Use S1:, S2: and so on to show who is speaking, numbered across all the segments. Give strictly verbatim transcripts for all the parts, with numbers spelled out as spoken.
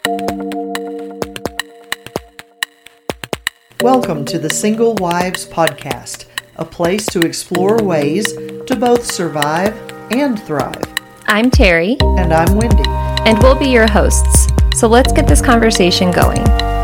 S1: Welcome to the Single Wives Podcast, a place to explore ways to both survive and thrive.
S2: I'm Terry.
S1: And I'm Wendy.
S2: And we'll be your hosts. So let's get this conversation going.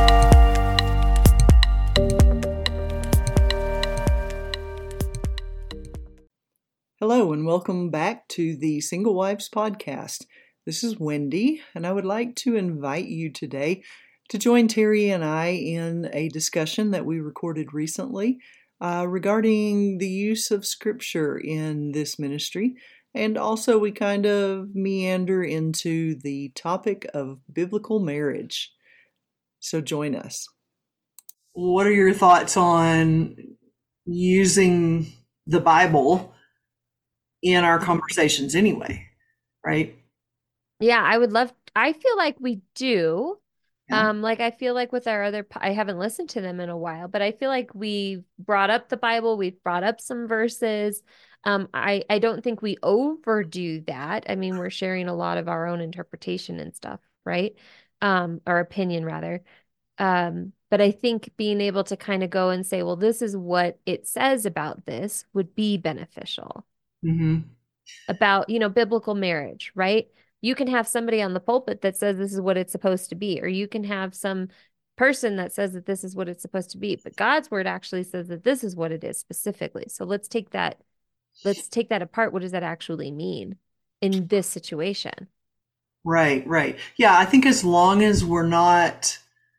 S1: Hello, and welcome back to the Single Wives Podcast. This is Wendy, and I would like to invite you today to join Terry and I in a discussion that we recorded recently uh, regarding the use of Scripture in this ministry. And also we kind of meander into the topic of biblical marriage. So join us. What are your thoughts on using the Bible in our conversations anyway, right?
S2: Yeah, I would love, I feel like we do.
S1: Yeah.
S2: Um, like I feel like with our other, I haven't listened to them in a while, but I feel like we brought up the Bible, we've brought up some verses. Um, I, I don't think we overdo that. I mean, we're sharing a lot of our own interpretation and stuff, right? Um, our opinion rather. Um, but I think being able to kind of go and say, well, this is what it says about this would be beneficial.
S1: Mm-hmm.
S2: About, you know, biblical marriage, right? You can have somebody on the pulpit that says this is what it's supposed to be, or you can have some person that says that this is what it's supposed to be, but God's word actually says that this is what it is specifically. So let's take that, let's take that apart. What does that actually mean in this situation?
S1: Right, right. Yeah, I think as long as we're not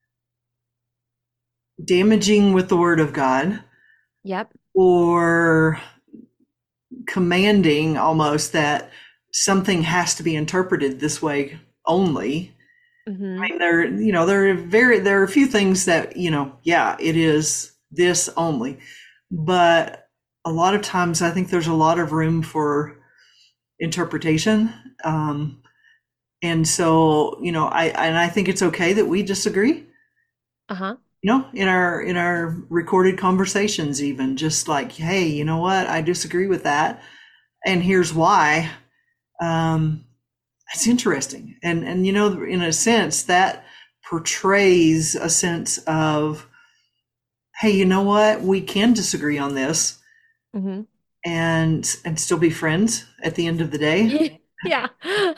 S1: damaging with the word of God.
S2: Yep.
S1: Or commanding almost that something has to be interpreted this way only. Mm-hmm. I mean, there, you know, there are very, there are a few things that, you know, yeah, it is this only, but a lot of times I think there's a lot of room for interpretation. Um, and so, you know, I, and I think it's okay that we disagree.
S2: Uh-huh.
S1: You know, in our, in our recorded conversations, even just like, hey, you know what? I disagree with that. And here's why. Um, it's interesting. And, and, you know, in a sense that portrays a sense of, hey, you know what? We can disagree on this mm-hmm. and, and still be friends at the end of the day.
S2: Yeah.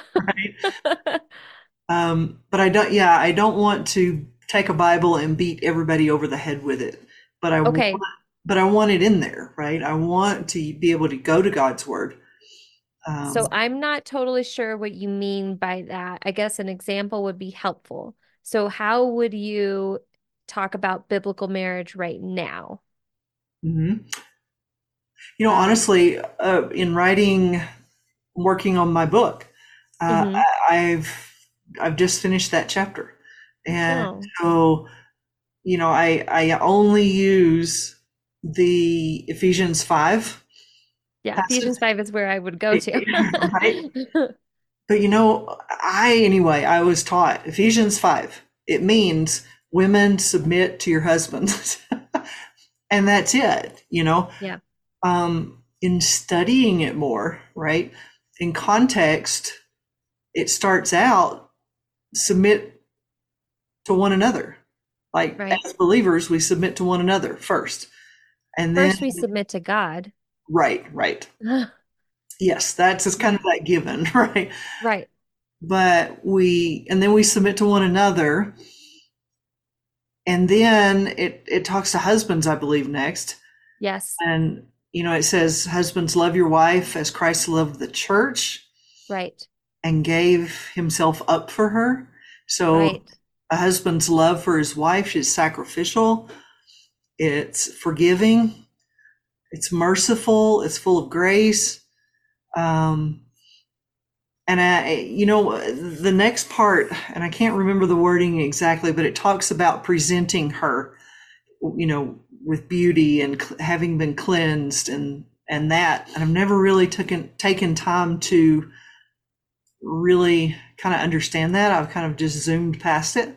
S1: Right. um, but I don't, yeah, I don't want to take a Bible and beat everybody over the head with it. But I,
S2: okay.
S1: want, but I want it in there, right? I want to be able to go to God's word.
S2: Um, so I'm not totally sure what you mean by that. I guess an example would be helpful. So how would you talk about biblical marriage right now?
S1: Mm-hmm. You know, honestly, uh, in writing, working on my book, uh, mm-hmm. I, I've I've just finished that chapter, and oh. so you know, I I only use the Ephesians five.
S2: Yeah, passage. Ephesians five is where I would go to.
S1: Right? But you know, I anyway, I was taught Ephesians five. It means women submit to your husbands, and that's it. You know.
S2: Yeah.
S1: Um, in studying it more, right? In context, it starts out submit to one another. Like right. As believers, we submit to one another first, and then
S2: first we submit to God.
S1: Right, right. Yes, that's it's kind of that given, right?
S2: Right.
S1: But we, and then we submit to one another. And then it, it talks to husbands, I believe, next.
S2: Yes.
S1: And, you know, it says, husbands, love your wife as Christ loved the church.
S2: Right.
S1: And gave himself up for her. So right. A husband's love for his wife is sacrificial. It's forgiving. It's merciful. It's full of grace. Um, and I, you know, the next part, and I can't remember the wording exactly, but it talks about presenting her, you know, with beauty and cl- having been cleansed and, and that. And I've never really taken, taken time to really kind of understand that. I've kind of just zoomed past it.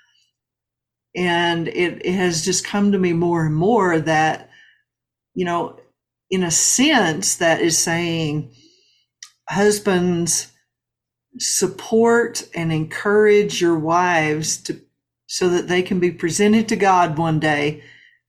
S1: And it, it has just come to me more and more that, you know, in a sense that is saying husbands support and encourage your wives to so that they can be presented to God one day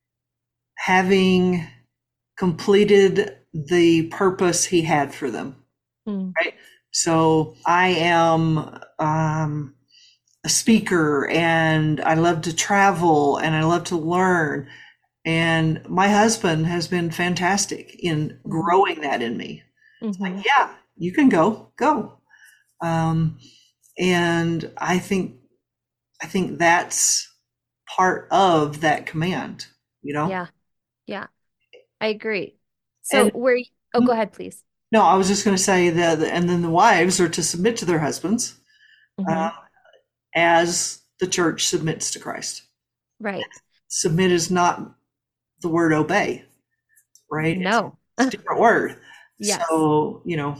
S1: having completed the purpose he had for them.
S2: Mm.
S1: Right? So I am um, a speaker, and I love to travel, and I love to learn. And my husband has been fantastic in growing that in me. It's
S2: Mm-hmm.
S1: like, yeah, you can go, go. Um, and I think, I think that's part of that command, you know?
S2: Yeah. Yeah. I agree. So
S1: And
S2: where, oh, go ahead, please.
S1: no, I was just going to say that, and then the wives are to submit to their husbands
S2: Mm-hmm.
S1: uh, as the church submits to Christ.
S2: Right.
S1: Submit is not the word obey, right? It's,
S2: No.
S1: it's a different word.
S2: Yes,
S1: So, you know,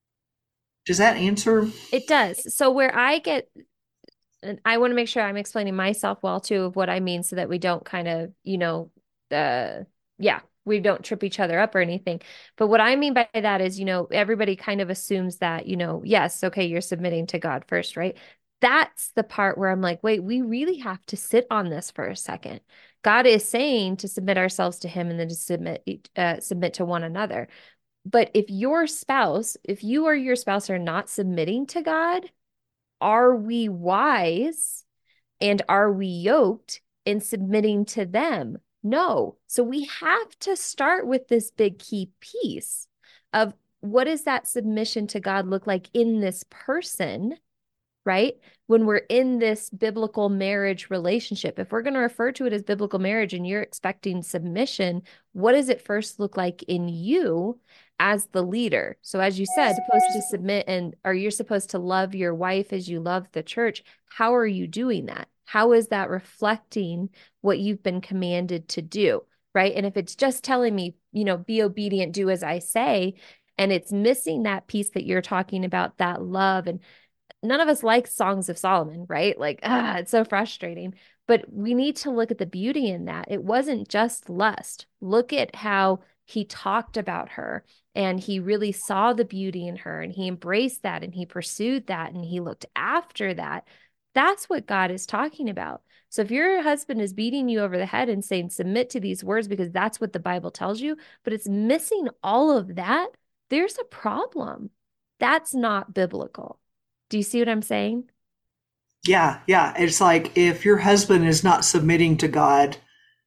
S1: does that answer?
S2: it does. So where I get, and I want to make sure I'm explaining myself well too of what I mean so that we don't kind of, you know, uh, yeah, we don't trip each other up or anything. But what I mean by that is, you know, everybody kind of assumes that, you know, yes, okay, you're submitting to God first, right? That's the part where I'm like, wait, we really have to sit on this for a second. God is saying to submit ourselves to him and then to submit uh, submit to one another. But if your spouse, if you or your spouse are not submitting to God, are we wise and are we yoked in submitting to them? No. So we have to start with this big key piece of what does that submission to God look like in this person, right? When we're in this biblical marriage relationship, if we're going to refer to it as biblical marriage and you're expecting submission, what does it first look like in you as the leader? So, as you said, supposed to submit and are you supposed to love your wife as you love the church? How are you doing that? How is that reflecting what you've been commanded to do? Right. And if it's just telling me, you know, be obedient, do as I say, and it's missing that piece that you're talking about, that love and none of us like Songs of Solomon, right? Like, ah, it's so frustrating. But we need to look at the beauty in that. It wasn't just lust. Look at how he talked about her and he really saw the beauty in her and he embraced that and he pursued that and he looked after that. That's what God is talking about. So if your husband is beating you over the head and saying, submit to these words because that's what the Bible tells you, but it's missing all of that, there's a problem. That's not biblical. Do you see what I'm saying?
S1: Yeah, yeah. It's like if your husband is not submitting to God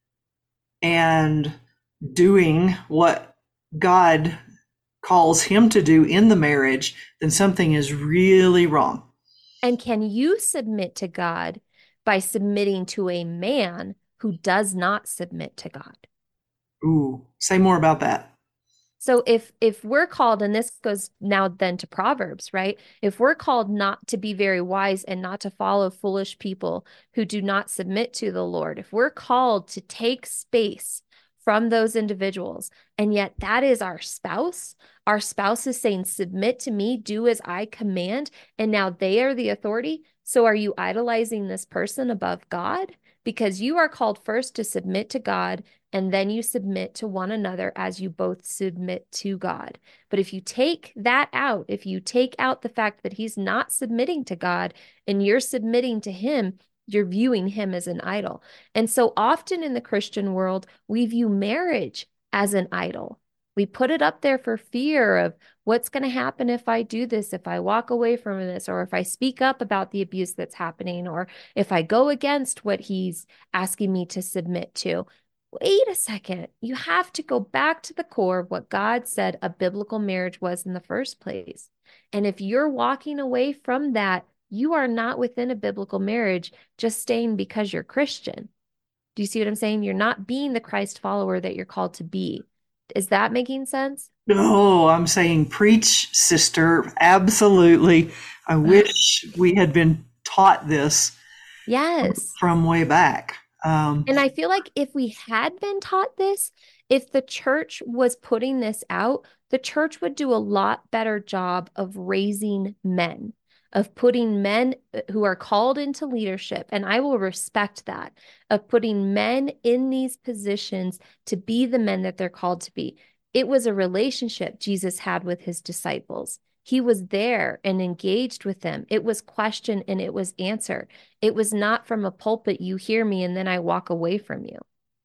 S1: and doing what God calls him to do in the marriage, then something is really wrong.
S2: And can you submit to God by submitting to a man who does not submit to God?
S1: Ooh, say more about that.
S2: So if if we're called, and this goes now then to Proverbs, right? If we're called not to be very wise and not to follow foolish people who do not submit to the Lord, if we're called to take space from those individuals, and yet that is our spouse, our spouse is saying, submit to me, do as I command, and now they are the authority. So are you idolizing this person above God? Because you are called first to submit to God and then you submit to one another as you both submit to God. But if you take that out, if you take out the fact that he's not submitting to God and you're submitting to him, you're viewing him as an idol. And so often in the Christian world, we view marriage as an idol. We put it up there for fear of what's going to happen if I do this, if I walk away from this, or if I speak up about the abuse that's happening, or if I go against what he's asking me to submit to. Wait a second. You have to go back to the core of what God said a biblical marriage was in the first place. And if you're walking away from that, you are not within a biblical marriage just staying because you're Christian. Do you see what I'm saying? You're not being the Christ follower that you're called to be. Is that making sense?
S1: No, I'm saying preach, sister. Absolutely. I wish we had been taught this
S2: Yes.
S1: from way back. Um,
S2: And I feel like if we had been taught this, if the church was putting this out, the church would do a lot better job of raising men, of putting men uh, who are called into leadership. And I will respect that, of putting men in these positions to be the men that they're called to be. It was a relationship Jesus had with his disciples. He was there and engaged with them. It was question and it was answer. It was not from a pulpit, you hear me and then I walk away from you.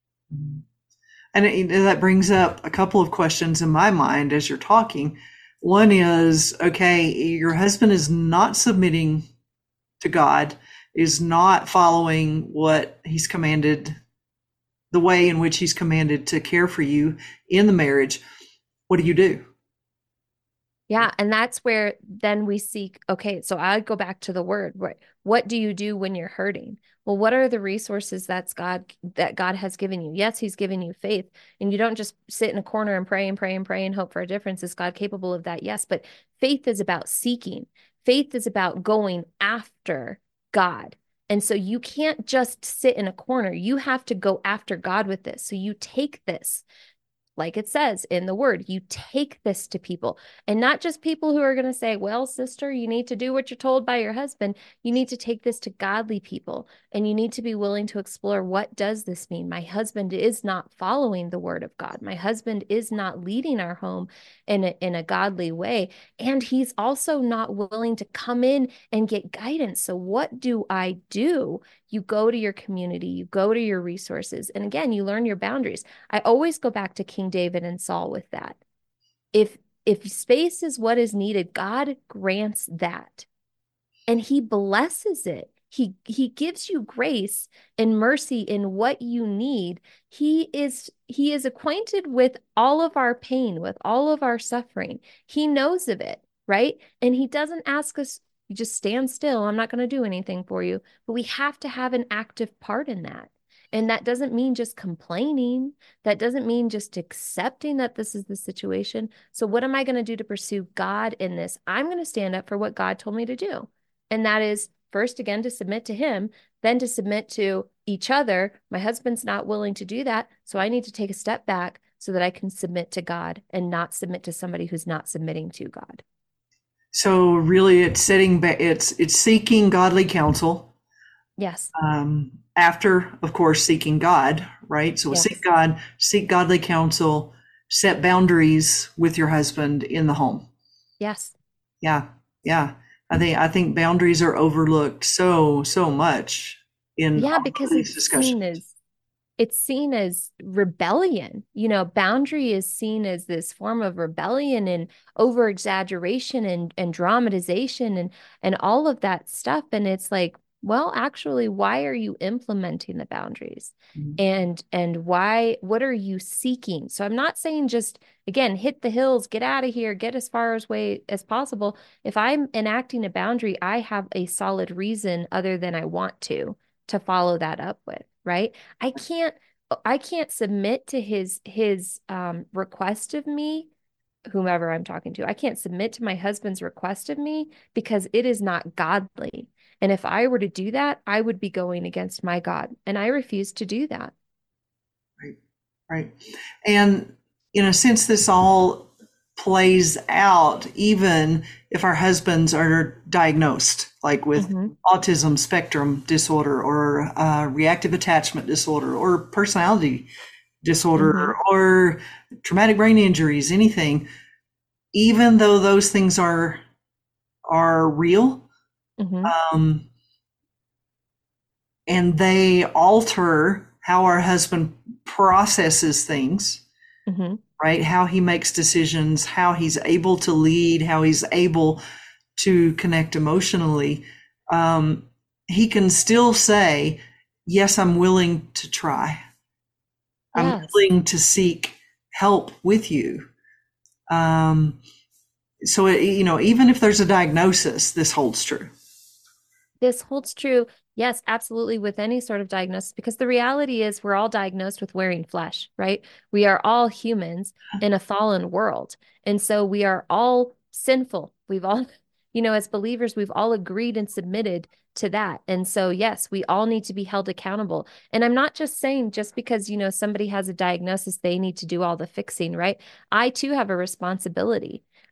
S1: And it, that brings up a couple of questions in my mind as you're talking. One is, okay, your husband is not submitting to God, is not following what he's commanded, the way in which he's commanded to care for you in the marriage. What do you do?
S2: Yeah. And that's where then we seek, okay, so I go back to the word. What, what do you do when you're hurting? Well, what are the resources that's God, that God has given you? Yes, he's given you faith, and you don't just sit in a corner and pray and pray and pray and hope for a difference. Is God capable of that? Yes. But faith is about seeking. Faith is about going after God. And so you can't just sit in a corner. You have to go after God with this. So you take this, like it says in the word, you take this to people, and not just people who are going to say, well, sister, you need to do what you're told by your husband. You need to take this to godly people, and you need to be willing to explore, what does this mean? My husband is not following the word of God. My husband is not leading our home in a, in a godly way. And he's also not willing to come in and get guidance. So what do I do? You go to your community, you go to your resources. And again, you learn your boundaries. I always go back to King David and Saul with that. If if space is what is needed, God grants that. And he blesses it. He he gives you grace and mercy in what you need. He is he is acquainted with all of our pain, with all of our suffering. He knows of it, right? And he doesn't ask us, you just stand still, I'm not going to do anything for you. But we have to have an active part in that. And that doesn't mean just complaining. That doesn't mean just accepting that this is the situation. So what am I going to do to pursue God in this? I'm going to stand up for what God told me to do. And that is, first, again, to submit to him, then to submit to each other. My husband's not willing to do that. So I need to take a step back so that I can submit to God and not submit to somebody who's not submitting to God.
S1: So really, it's setting back. It's it's seeking godly counsel.
S2: Yes.
S1: Um, after, of course, seeking God, right? So
S2: Yes.
S1: seek God, seek godly counsel, set boundaries with your husband in the home.
S2: Yes.
S1: Yeah, yeah. I think I think boundaries are overlooked so so much in
S2: Yeah,
S1: all of
S2: because
S1: these
S2: it's
S1: discussions.
S2: seen as it's seen as rebellion. You know, boundary is seen as this form of rebellion and over exaggeration and, and dramatization and, and all of that stuff. And it's like, well, actually, why are you implementing the boundaries?
S1: Mhm.
S2: And, and why, what are you seeking? So I'm not saying just, again, hit the hills, get out of here, get as far away as possible. If I'm enacting a boundary, I have a solid reason other than I want to, to follow that up with, right? I can't I can't submit to his his um request of me, whomever I'm talking to. I can't submit to my husband's request of me because it is not godly. And if I were to do that, I would be going against my God, and I refuse to do that.
S1: Right, right. And you know, since this all plays out, even if our husbands are diagnosed, like with
S2: Mm-hmm.
S1: autism spectrum disorder or uh, reactive attachment disorder or personality disorder
S2: Mm-hmm.
S1: or traumatic brain injuries, anything, even though those things are are real,
S2: Mm-hmm.
S1: um, and they alter how our husband processes things,
S2: Mm-hmm.
S1: right? How he makes decisions, how he's able to lead, how he's able to connect emotionally. Um, he can still say, yes, I'm willing to try. I'm
S2: Yes.
S1: willing to seek help with you. Um, so, it, you know, even if there's a diagnosis, this holds true.
S2: This holds true, yes, absolutely, with any sort of diagnosis, because the reality is we're all diagnosed with wearing flesh, right? We are all humans in a fallen world. And so we are all sinful. We've all, you know, as believers, we've all agreed and submitted to that. And so, yes, we all need to be held accountable. And I'm not just saying just because, you know, somebody has a diagnosis, they need to do all the fixing, right? I too have a responsibility.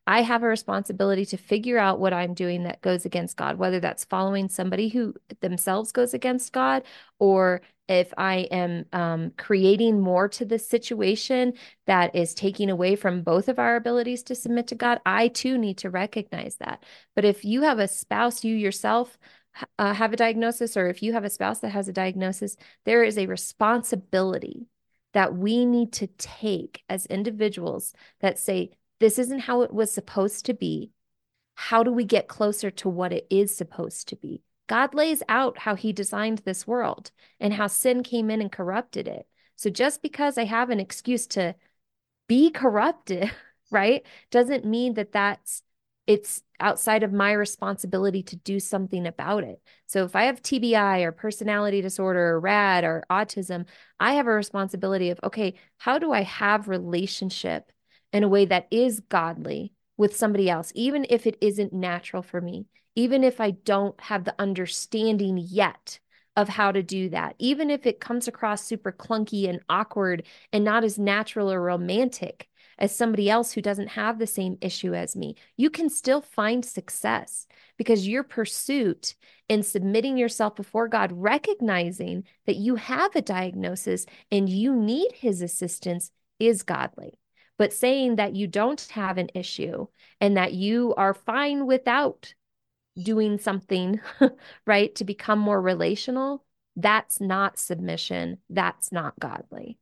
S2: I have a responsibility to figure out what I'm doing that goes against God, whether that's following somebody who themselves goes against God, or if I am um, creating more to this situation that is taking away from both of our abilities to submit to God. I too need to recognize that. But if you have a spouse, you yourself uh, have a diagnosis, or if you have a spouse that has a diagnosis, there is a responsibility that we need to take as individuals that say, this isn't how it was supposed to be. How do we get closer to what it is supposed to be? God lays out how he designed this world and how sin came in and corrupted it. So just because I have an excuse to be corrupted, right, doesn't mean that that's it's outside of my responsibility to do something about it. So if I have T B I or personality disorder or RAD or autism, I have a responsibility of, okay, how do I have relationship in a way that is godly with somebody else, even if it isn't natural for me, even if I don't have the understanding yet of how to do that, even if it comes across super clunky and awkward and not as natural or romantic as somebody else who doesn't have the same issue as me. You can still find success because your pursuit in submitting yourself before God, recognizing that you have a diagnosis and you need his assistance, is godly. But saying that you don't have an issue and that you are fine without doing something, right, to become more relational, that's not submission. That's not godly.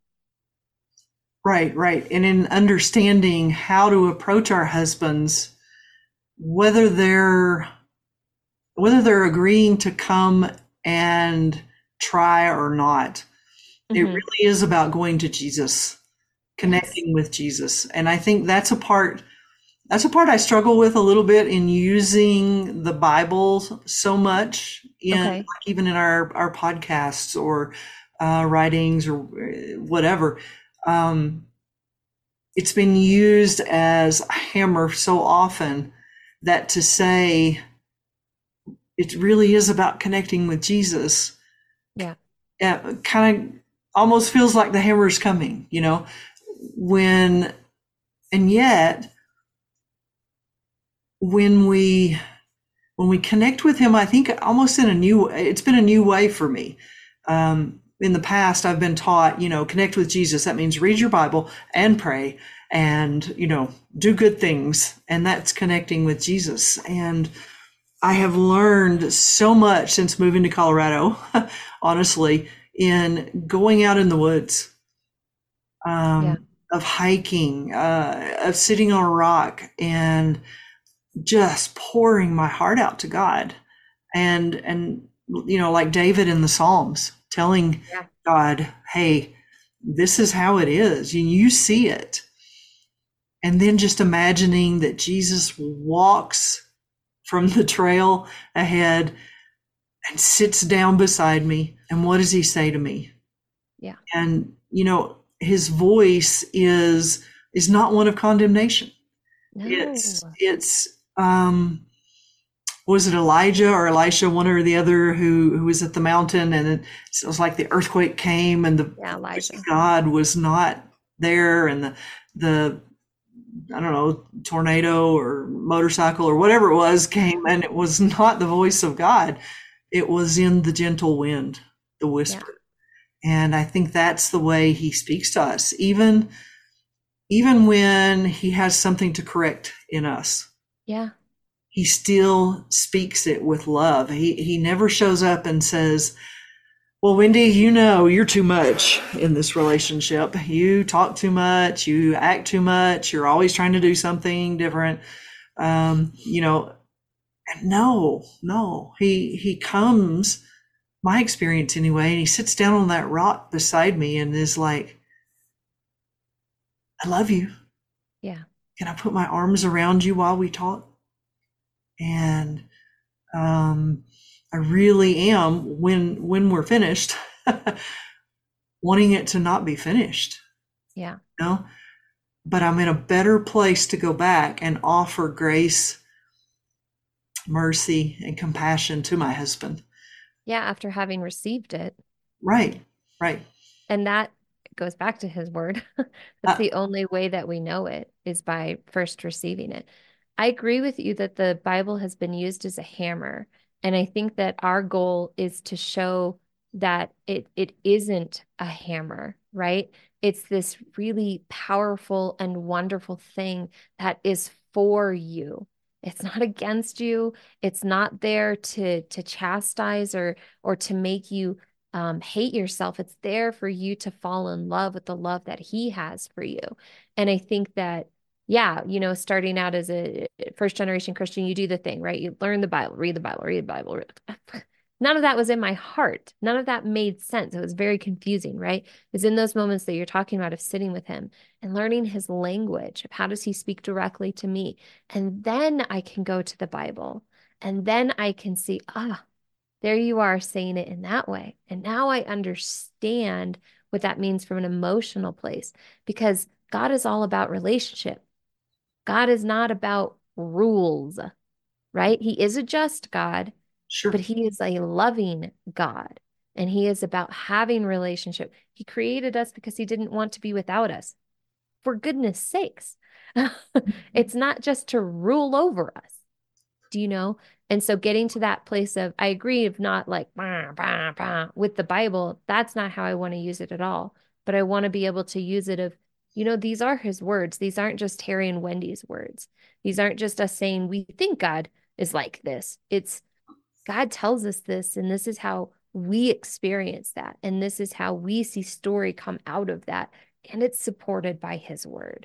S1: Right, right. And in understanding how to approach our husbands, whether they're whether they're agreeing to come and try or not, it
S2: Mm-hmm.
S1: really is about going to Jesus, connecting
S2: Yes.
S1: with Jesus. And I think that's a part that's a part I struggle with a little bit in using the Bible so much in like
S2: Okay.
S1: even in our our podcasts or uh, writings or whatever. Um, it's been used as a hammer so often that to say it really is about connecting with Jesus,
S2: Yeah.
S1: uh, kind of almost feels like the hammer is coming, you know, when, and yet when we, when we connect with him, I think almost in a new, it's been a new way for me. Um, in the past, I've been taught, you know, connect with Jesus. That means read your Bible and pray and, you know, do good things. And that's connecting with Jesus. And I have learned so much since moving to Colorado, honestly, in going out in the woods,
S2: Yeah.
S1: um, of hiking, uh, of sitting on a rock and just pouring my heart out to God. And, and, you know, like David in the Psalms, telling
S2: Yeah.
S1: God, hey, this is how it is. You, you see it. And then just imagining that Jesus walks from the trail ahead and sits down beside me. And what does he say to me?
S2: Yeah.
S1: And, you know, his voice is, is not one of condemnation. It's,
S2: No.
S1: it's, um, was it Elijah or Elisha, one or the other, who, who was at the mountain, and it, it was like the earthquake came and the
S2: Yeah,
S1: voice of
S2: Elijah.
S1: God was not there, and the, the, I don't know, tornado or motorcycle or whatever it was came, and it was not the voice of God. It was in the gentle wind, the
S2: Yeah.
S1: whisper. And I think that's the way he speaks to us, even, even when he has something to correct in us.
S2: Yeah.
S1: He still speaks it with love. He, he never shows up and says, well, Wendy, you know, you're too much in this relationship. You talk too much. You act too much. You're always trying to do something different. Um, you know, no, no, he, he comes, my experience anyway, and he sits down on that rock beside me and is like, I love you.
S2: Yeah.
S1: Can I put my arms around you while we talk? And, um, I really am, when, when we're finished, wanting it to not be finished,
S2: Yeah.
S1: you know, but I'm in a better place to go back and offer grace, mercy, and compassion to my husband.
S2: Yeah. After having received it.
S1: Right, right.
S2: And that goes back to his word. That's
S1: Uh,
S2: the only way that we know it is by first receiving it. I agree with you that the Bible has been used as a hammer. And I think that our goal is to show that it it isn't a hammer, right? It's this really powerful and wonderful thing that is for you. It's not against you. It's not there to to chastise or or to make you um, hate yourself. It's there for you to fall in love with the love that he has for you. And I think that, yeah, you know, starting out as a first generation Christian, you do the thing, right? You learn the Bible, read the Bible, read the Bible. None of that was in my heart. None of that made sense. It was very confusing, right? It was in those moments that you're talking about of sitting with him and learning his language of how does he speak directly to me. And then I can go to the Bible and then I can see, ah, there you are saying it in that way. And now I understand what that means from an emotional place, because God is all about relationship. God is not about rules, right? He is a just God.
S1: Sure.
S2: But he is a loving God, and he is about having relationship. He created us because he didn't want to be without us. For goodness sakes. It's not just to rule over us. Do you know? And so getting to that place of, I agree, of not like bah, bah, bah, with the Bible, that's not how I want to use it at all. But I want to be able to use it of, you know, these are his words. These aren't just Terry and Wendy's words. These aren't just us saying we think God is like this. It's God tells us this, and this is how we experience that. And this is how we see story come out of that. And it's supported by his word.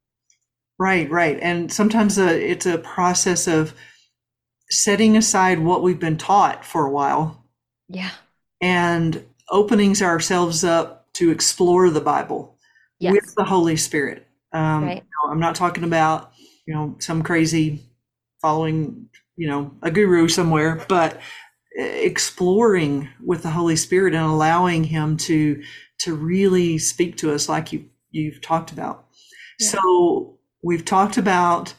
S1: Right, right. And sometimes uh, it's a process of setting aside what we've been taught for a while.
S2: Yeah.
S1: And opening ourselves up to explore the Bible yes. with the Holy Spirit. Um,
S2: right.
S1: you know, I'm not talking about, you know, some crazy following, you know, a guru somewhere, but exploring with the Holy Spirit and allowing him to, to really speak to us like you, you've talked about. Yeah. So we've talked about,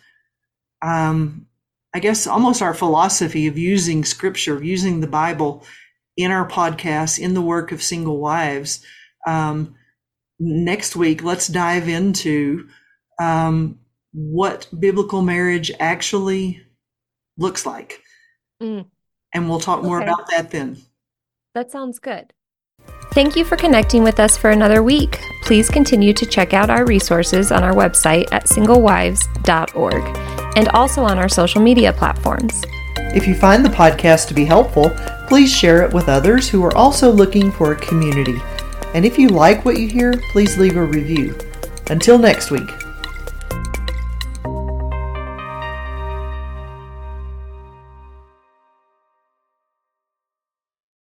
S1: um, I guess, almost our philosophy of using scripture, of using the Bible in our podcast, in the work of single wives. Um, next week, let's dive into um, what biblical marriage actually looks like. Mm. And we'll talk more okay. about that then.
S2: That sounds good. Thank you for connecting with us for another week. Please continue to check out our resources on our website at single wives dot org and also on our social media platforms.
S1: If you find the podcast to be helpful, please share it with others who are also looking for a community. And if you like what you hear, please leave a review. Until next week.